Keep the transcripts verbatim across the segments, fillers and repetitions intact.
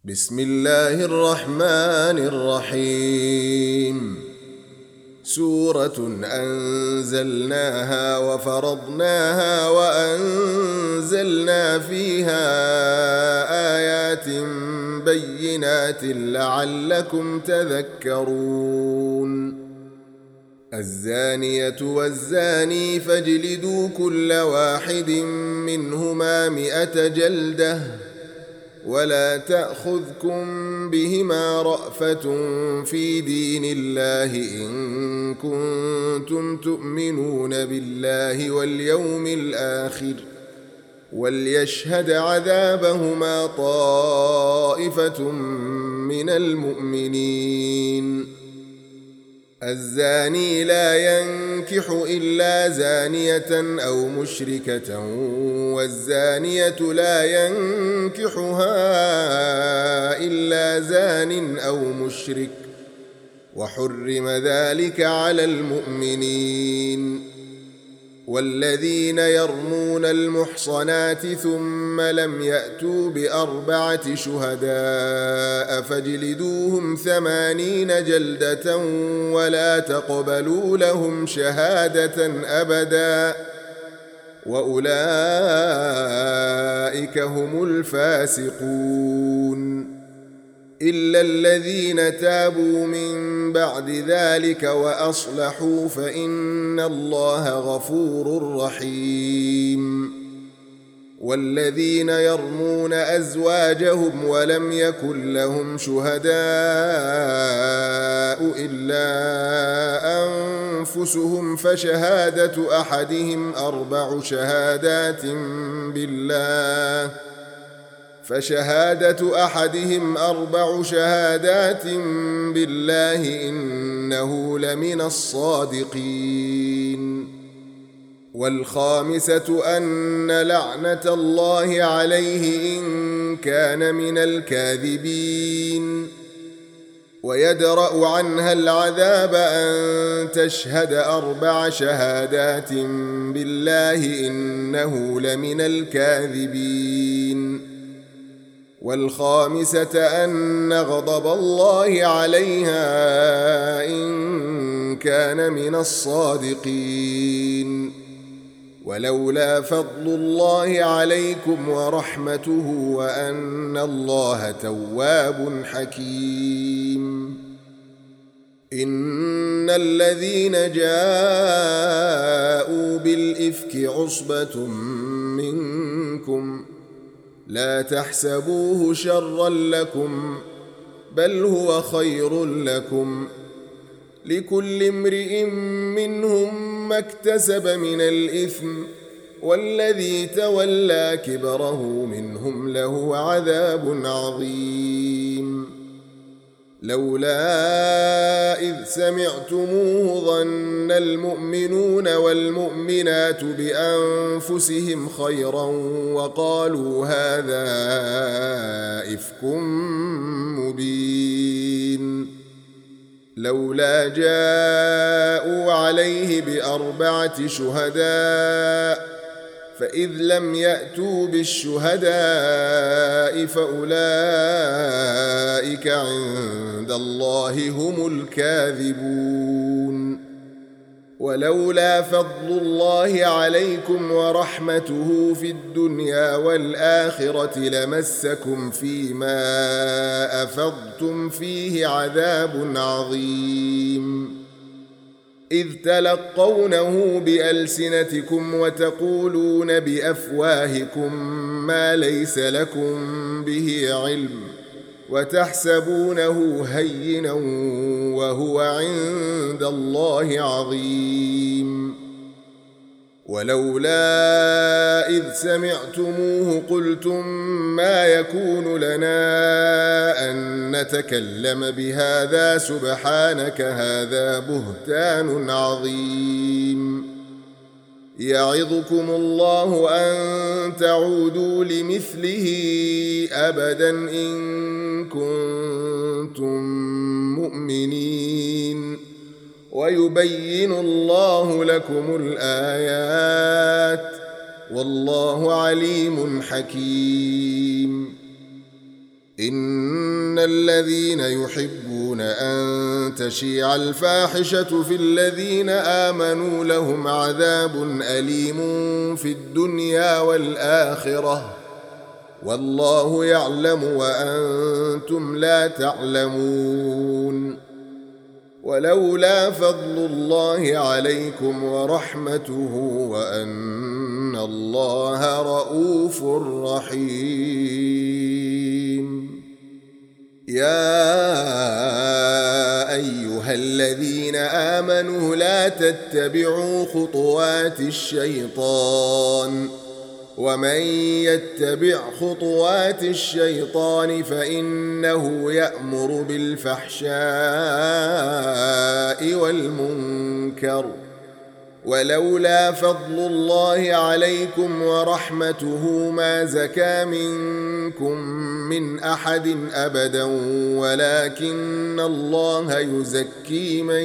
بسم الله الرحمن الرحيم. سورة أنزلناها وفرضناها وأنزلنا فيها آيات بينات لعلكم تذكرون. الزانية والزاني فاجلدوا كل واحد منهما مئة جلدة ولا تأخذكم بهما رأفة في دين الله إن كنتم تؤمنون بالله واليوم الآخر وليشهد عذابهما طائفة من المؤمنين. الزاني لا ينكح إلا زانية أو مشركة والزانية لا ينكحها إلا زان أو مشرك وحرم ذلك على المؤمنين. والذين يرمون المحصنات ثم لم يأتوا بأربعة شهداء فاجلدوهم ثمانين جلدة ولا تقبلوا لهم شهادة أبدا وأولئك هم الفاسقون. إلا الذين تابوا من بعد ذلك وأصلحوا فإن الله غفور رحيم. والذين يرمون أزواجهم ولم يكن لهم شهداء إلا أنفسهم فشهادة أحدهم أربع شهادات بالله فشهادة أحدهم أربع شهادات بالله إنه لمن الصادقين. والخامسة أن لعنة الله عليه إن كان من الكاذبين. ويدرأ عنها العذاب أن تشهد أربع شهادات بالله إنه لمن الكاذبين. والخامسة أن غضب الله عليها إن كان من الصادقين. ولولا فضل الله عليكم ورحمته وأن الله تواب حكيم. إن الذين جاءوا بالإفك عصبة منكم لا تحسبوه شرا لكم بل هو خير لكم لكل امرئ منهم ما اكتسب من الإثم والذي تولى كبره منهم له عذاب عظيم. لولا إذ سمعتموه ظن المؤمنون والمؤمنات بأنفسهم خيرا وقالوا هذا إفك مبين. لولا جاءوا عليه بأربعة شهداء فإذ لم يأتوا بالشهداء فأولئك عند الله هم الكاذبون. ولولا فضل الله عليكم ورحمته في الدنيا والآخرة لمسكم فيما أفضتم فيه عذاب عظيم. إذ تلقونه بألسنتكم وتقولون بأفواهكم ما ليس لكم به علم وتحسبونه هينا وهو عند الله عظيم. ولولا إذ سمعتموه قلتم ما يكون لنا أن نتكلم بهذا سبحانك هذا بهتان عظيم. يعظكم الله أن تعودوا لمثله أبدا إن كنتم مؤمنين ويبين الله لكم الآيات والله عليم حكيم. إن الذين يحبون أن تشيع الفاحشة في الذين آمنوا لهم عذاب أليم في الدنيا والآخرة والله يعلم وأنتم لا تعلمون. ولولا فضل الله عليكم ورحمته وأن الله رؤوف رحيم. يا أيها الذين آمنوا لا تتبعوا خطوات الشيطان ومن يتبع خطوات الشيطان فإنه يأمر بالفحشاء والمنكر ولولا فضل الله عليكم ورحمته ما زكى منكم من أحد أبدا ولكن الله يزكي من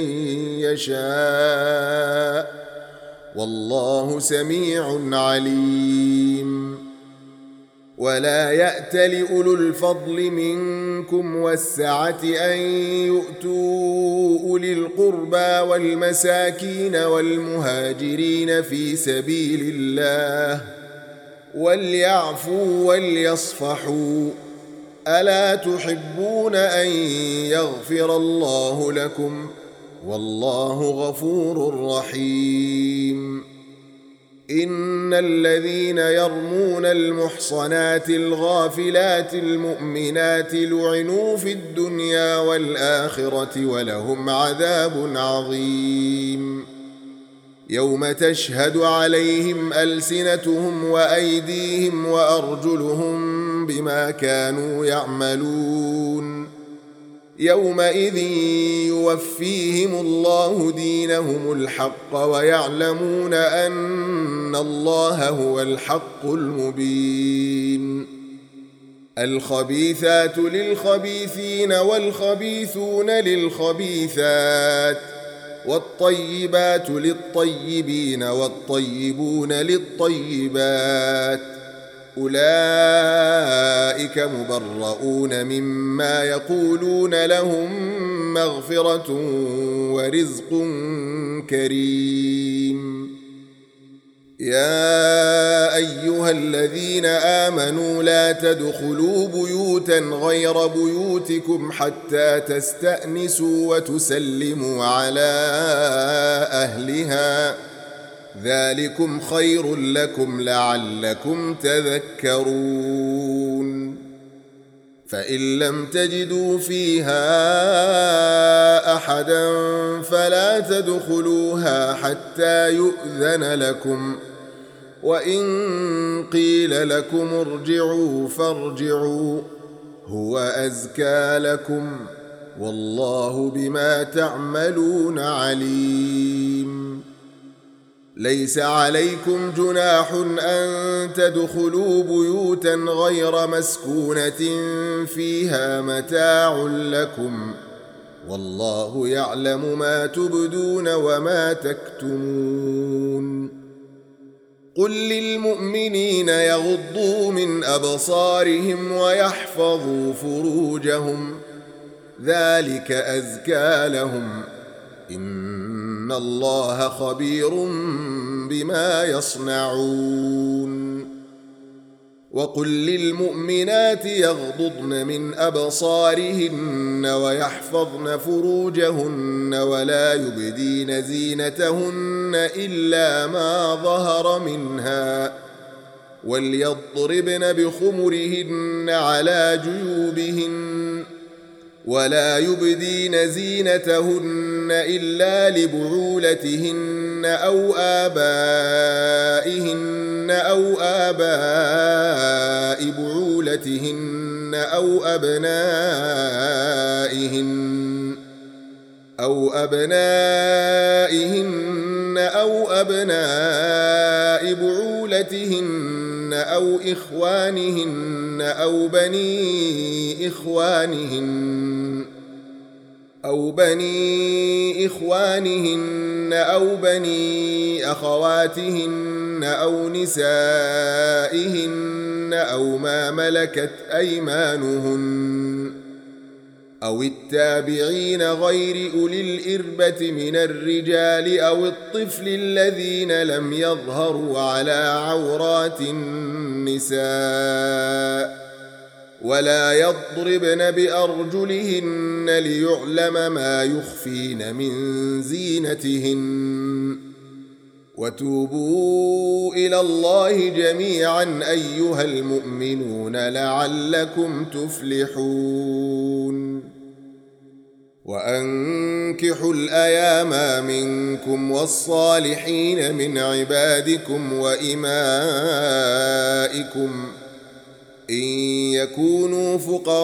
يشاء والله سميع عليم. ولا يأتل أولو الفضل منكم والسعة أن يؤتوا أولي القربى والمساكين والمهاجرين في سبيل الله وليعفوا وليصفحوا ألا تحبون أن يغفر الله لكم والله غفور رحيم. إن الذين يرمون المحصنات الغافلات المؤمنات لعنوا في الدنيا والآخرة ولهم عذاب عظيم. يوم تشهد عليهم ألسنتهم وأيديهم وأرجلهم بما كانوا يعملون يومئذ يوفيهم الله دينهم الحق ويعلمون أن الله هو الحق المبين. الخبيثات للخبيثين والخبيثون للخبيثات والطيبات للطيبين والطيبون للطيبات أولئك مبرؤون مما يقولون لهم مغفرة ورزق كريم. يا أيها الذين آمنوا لا تدخلوا بيوتا غير بيوتكم حتى تستأنسوا وتسلموا على أهلها ذلكم خير لكم لعلكم تذكرون. فإن لم تجدوا فيها أحدا فلا تدخلوها حتى يؤذن لكم وإن قيل لكم ارجعوا فارجعوا هو أزكى لكم والله بما تعملون عليم. ليس عليكم جناح أن تدخلوا بيوتا غير مسكونة فيها متاع لكم والله يعلم ما تبدون وما تكتمون. قل للمؤمنين يغضوا من أبصارهم ويحفظوا فروجهم ذلك أزكى لهم إن الله خبير بما يصنعون. وقل للمؤمنات يغضضن من أبصارهن ويحفظن فروجهن ولا يبدين زينتهن إلا ما ظهر منها وليضربن بخمرهن على جيوبهن ولا يبدين زينتهن إلا لبعولتهن أو آبائهن أو آباء بعولتهن أو أبنائهن أو أبنائهن أو أبناء بعولتهن أو إخوانهن أو بني إخوانهن أو بني إخوانهن أو بني أخواتهن أو نسائهن أو ما ملكت أيمانهن أو التابعين غير أولي الإربة من الرجال أو الطفل الذين لم يظهروا على عورات النساء ولا يضربن بأرجلهن ليعلم ما يخفين من زينتهن وتوبوا إلى الله جميعا أيها المؤمنون لعلكم تفلحون وأنكحوا الأيام منكم والصالحين من عبادكم وإمائكم إن يكونوا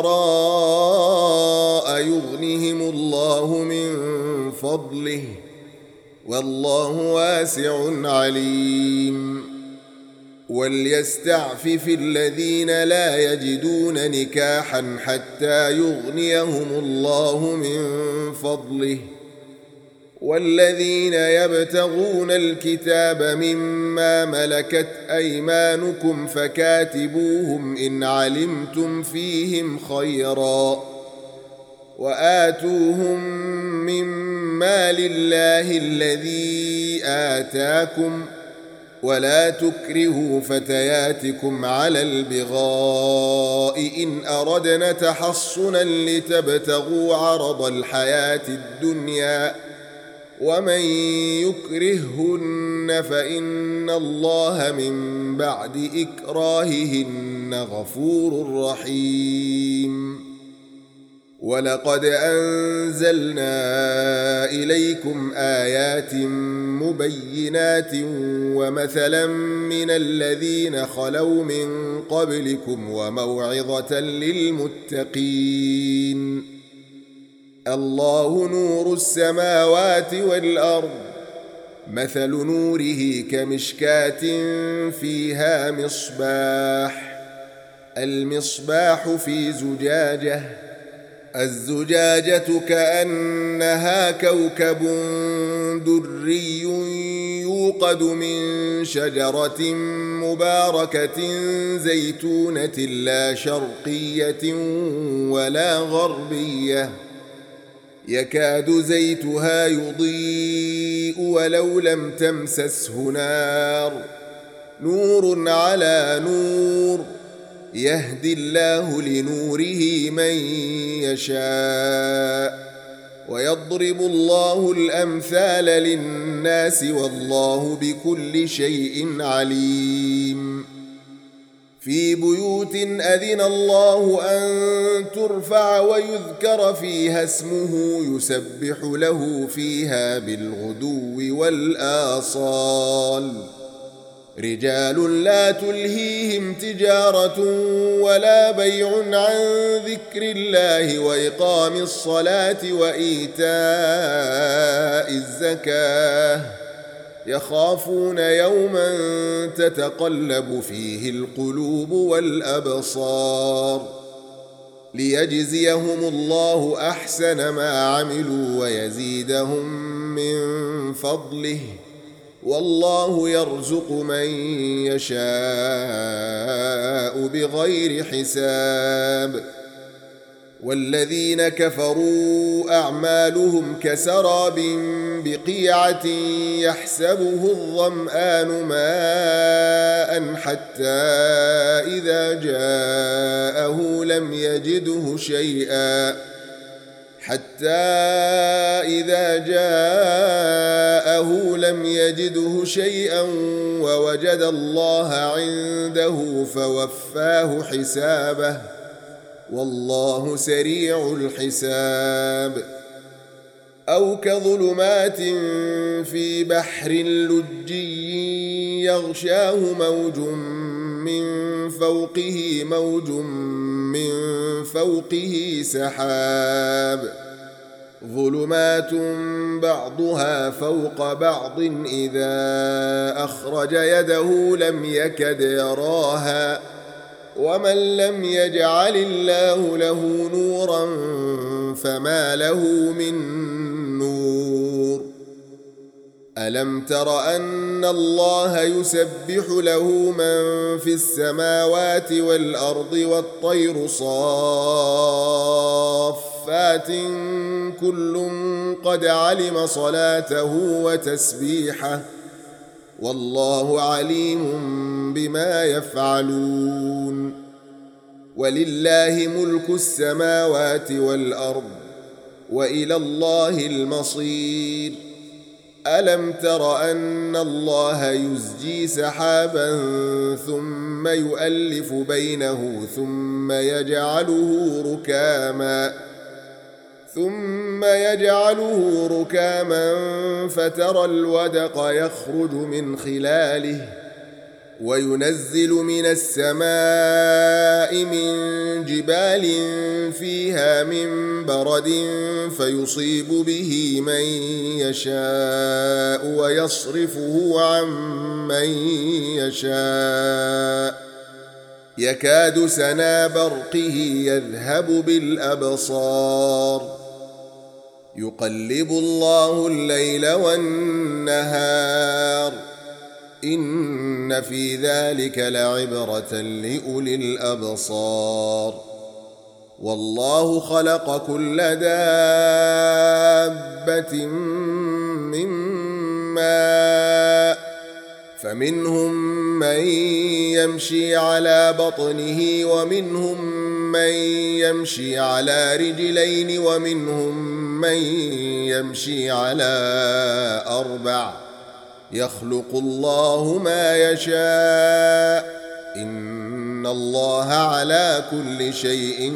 فقراء يغنهم الله من فضله والله واسع عليم وليستعفف الذين لا يجدون نكاحا حتى يغنيهم الله من فضله والذين يبتغون الكتاب مما ملكت أيمانكم فكاتبوهم إن علمتم فيهم خيرا وآتوهم مما لله الذي آتاكم ولا تكرهوا فتياتكم على البغاء إن أردنا تحصنا لتبتغوا عرض الحياة الدنيا ومن يكرههن فإن الله من بعد إكراههن غفور رحيم ولقد أنزلنا إليكم آيات مبينات ومثلا من الذين خلوا من قبلكم وموعظة للمتقين الله نور السماوات والأرض مثل نوره كمشكاة فيها مصباح المصباح في زجاجة الزجاجة كأنها كوكب دري يوقد من شجرة مباركة زيتونة لا شرقية ولا غربية يكاد زيتها يضيء ولو لم تمسسه نار نور على نور يهدي الله لنوره من يشاء ويضرب الله الأمثال للناس والله بكل شيء عليم في بيوت أذن الله أن ترفع ويذكر فيها اسمه يسبح له فيها بالغدو والآصال رجال لا تلهيهم تجارة ولا بيع عن ذكر الله وإقام الصلاة وإيتاء الزكاة يخافون يوما تتقلب فيه القلوب والأبصار ليجزيهم الله أحسن ما عملوا ويزيدهم من فضله والله يرزق من يشاء بغير حساب والذين كفروا أعمالهم كسراب بقيعة يحسبه الظمآن ماء حتى إذا جاءه لم يجده شيئا حتى إذا جاءه لم يجده شيئا ووجد الله عنده فوفاه حسابه والله سريع الحساب أو كظلمات في بحر لجي يغشاه موج من فوقه موج من فوقه سحاب ظلمات بعضها فوق بعض إذا أخرج يده لم يكد يراها ومن لم يجعل الله له نورا فما له من نور ألم تر أن الله يسبح له من في السماوات والأرض والطير صافات كل قد علم صلاته وتسبيحه والله عليم بما يفعلون ولله ملك السماوات والأرض وإلى الله المصير ألم تر أن الله يزجي سحابا ثم يؤلف بينه ثم يجعله ركاما ثم يجعله ركاما فترى الودق يخرج من خلاله وينزل من السماء من جبال فيها من برد فيصيب به من يشاء ويصرفه عن من يشاء يكاد سنا برقه يذهب بالأبصار يقلب الله الليل والنهار إن في ذلك لعبرة لأولي الأبصار والله خلق كل دابة من ماء فمنهم من يمشي على بطنه ومنهم من يمشي على رجلين ومنهم من يمشي على أربع يخلق الله ما يشاء إن الله على كل شيء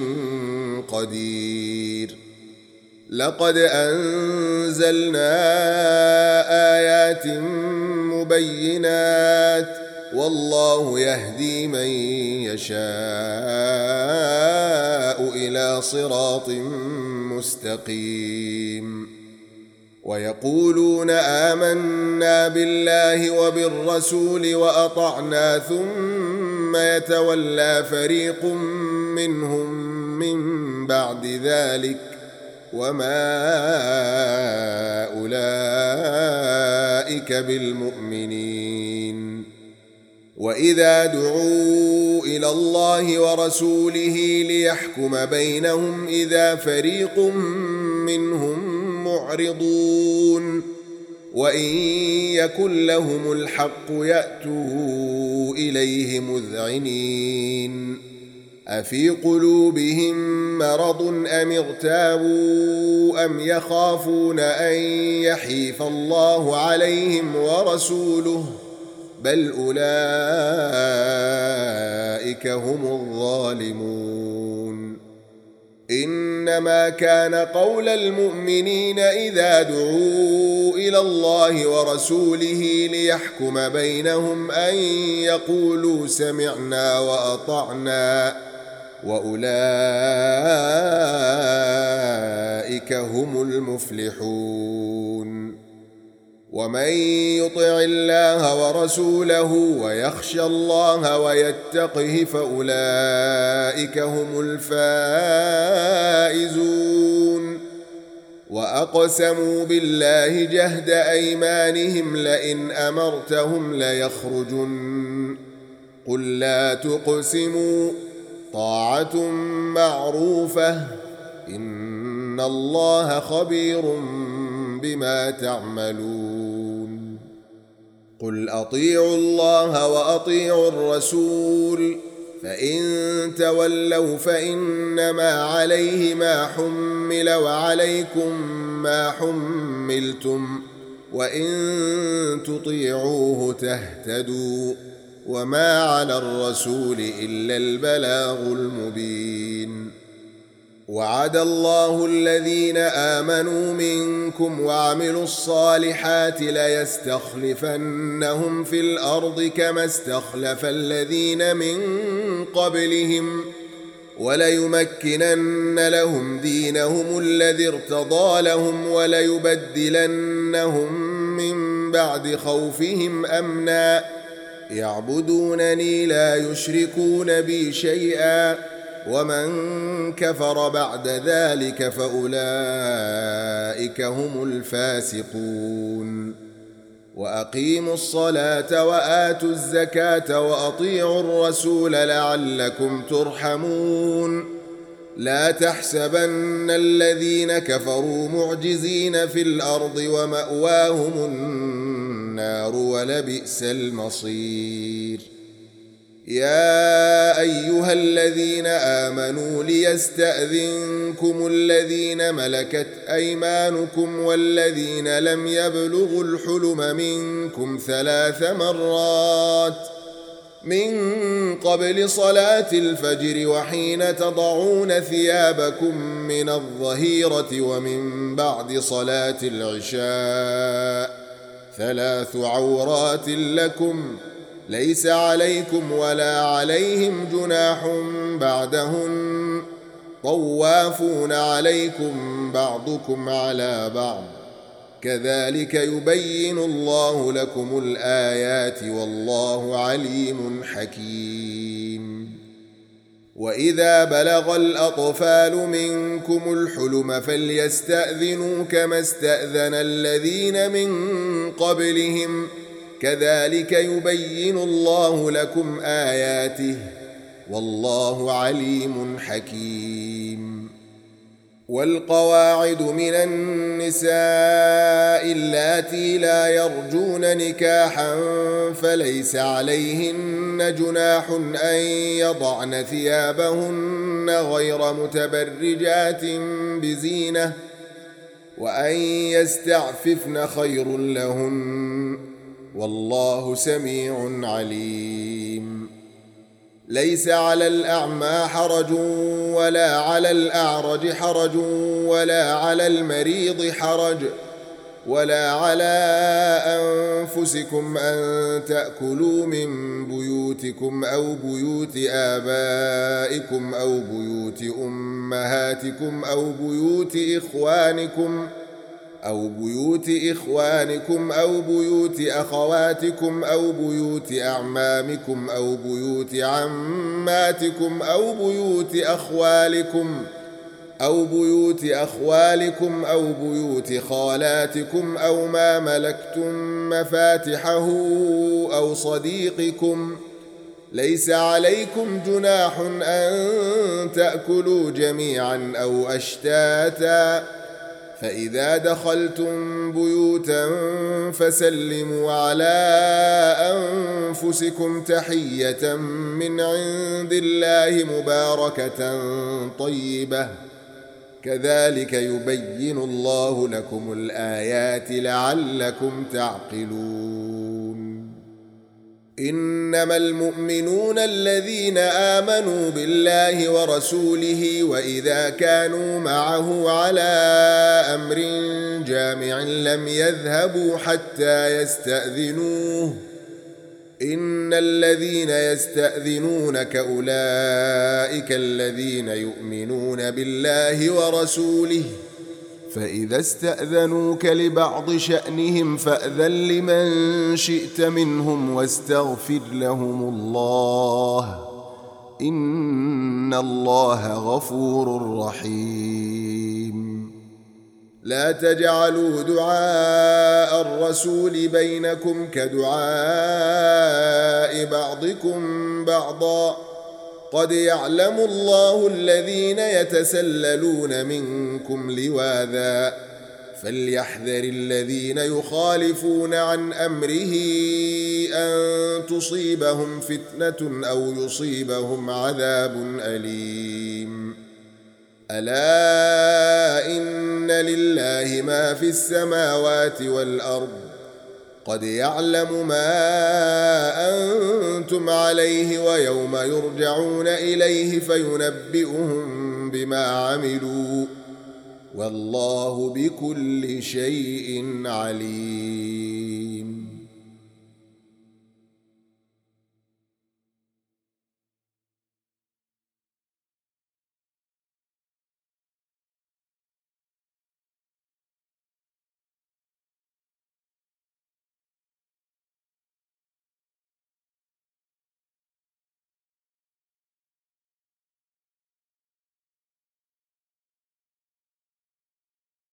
قدير لقد أنزلنا آيات مبينات والله يهدي من يشاء إلى صراط مستقيم ويقولون آمنا بالله وبالرسول وأطعنا ثم يتولى فريق منهم من بعد ذلك وما أولئك بالمؤمنين وإذا دعوا إلى الله ورسوله ليحكم بينهم إذا فريق منهم معرضون وإن يكن لهم الحق يأتوا إليه مذعنين أفي قلوبهم مرض أم اغتابوا أم يخافون أن يحيف الله عليهم ورسوله بل أولئك هم الظالمون إنما كان قول المؤمنين إذا دعوا إلى الله ورسوله ليحكم بينهم أن يقولوا سمعنا وأطعنا وأولئك هم المفلحون ومن يطع الله ورسوله ويخشى الله ويتقه فأولئك هم الفائزون وأقسموا بالله جهد أيمانهم لئن أمرتهم ليخرجن قل لا تقسموا طاعة معروفة إن الله خبير بما تعملون قل أطيعوا الله وأطيعوا الرسول فإن تولوا فإنما عليه ما حمل وعليكم ما حملتم وإن تطيعوه تهتدوا وما على الرسول إلا البلاغ المبين وعد الله الذين آمنوا منكم وعملوا الصالحات ليستخلفنهم في الأرض كما استخلف الذين من قبلهم وليمكنن لهم دينهم الذي ارتضى لهم وليبدلنهم من بعد خوفهم أمنا يعبدونني لا يشركون بي شيئا ومن كفر بعد ذلك فأولئك هم الفاسقون وأقيموا الصلاة وآتوا الزكاة وأطيعوا الرسول لعلكم ترحمون لا تحسبن الذين كفروا معجزين في الأرض ومأواهم النار ولبئس المصير يا أيها الذين آمنوا ليستأذنكم الذين ملكت أيمانكم والذين لم يبلغوا الحلم منكم ثلاث مرات من قبل صلاة الفجر وحين تضعون ثيابكم من الظهيرة ومن بعد صلاة العشاء ثلاث عورات لكم ليس عليكم ولا عليهم جناح بعدهن طوافون عليكم بعضكم على بعض كذلك يبين الله لكم الآيات والله عليم حكيم وإذا بلغ الأطفال منكم الحلم فليستأذنوا كما استأذن الذين من قبلهم كذلك يبين الله لكم آياته والله عليم حكيم والقواعد من النساء اللاتي لا يرجون نكاحا فليس عليهن جناح أن يضعن ثيابهن غير متبرجات بزينة وأن يستعففن خير لهن والله سميع عليم ليس على الأعمى حرج ولا على الأعرج حرج ولا على المريض حرج ولا على أنفسكم أن تأكلوا من بيوتكم أو بيوت آبائكم أو بيوت أمهاتكم أو بيوت إخوانكم أو بيوت إخوانكم أو بيوت أخواتكم أو بيوت أعمامكم أو بيوت عماتكم أو بيوت أخوالكم أو بيوت أخوالكم أو بيوت خالاتكم أو ما ملكتم مفاتحه أو صديقكم ليس عليكم جناح أن تأكلوا جميعا أو أشتاتا فإذا دخلتم بيوتا فسلموا على أنفسكم تحية من عند الله مباركة طيبة كذلك يبين الله لكم الآيات لعلكم تعقلون إنما المؤمنون الذين آمنوا بالله ورسوله وإذا كانوا معه على أمر جامع لم يذهبوا حتى يستأذنوه إن الذين يستأذنونك أولئك الذين يؤمنون بالله ورسوله فإذا استأذنوك لبعض شأنهم فأذن لمن شئت منهم واستغفر لهم الله إن الله غفور رحيم لا تجعلوا دعاء الرسول بينكم كدعاء بعضكم بعضا قد يعلم الله الذين يتسللون منكم لواذا فليحذر الذين يخالفون عن أمره أن تصيبهم فتنة أو يصيبهم عذاب أليم ألا إن لله ما في السماوات والأرض قد يعلم ما أنتم عليه ويوم يرجعون إليه فينبئهم بما عملوا والله بكل شيء عليم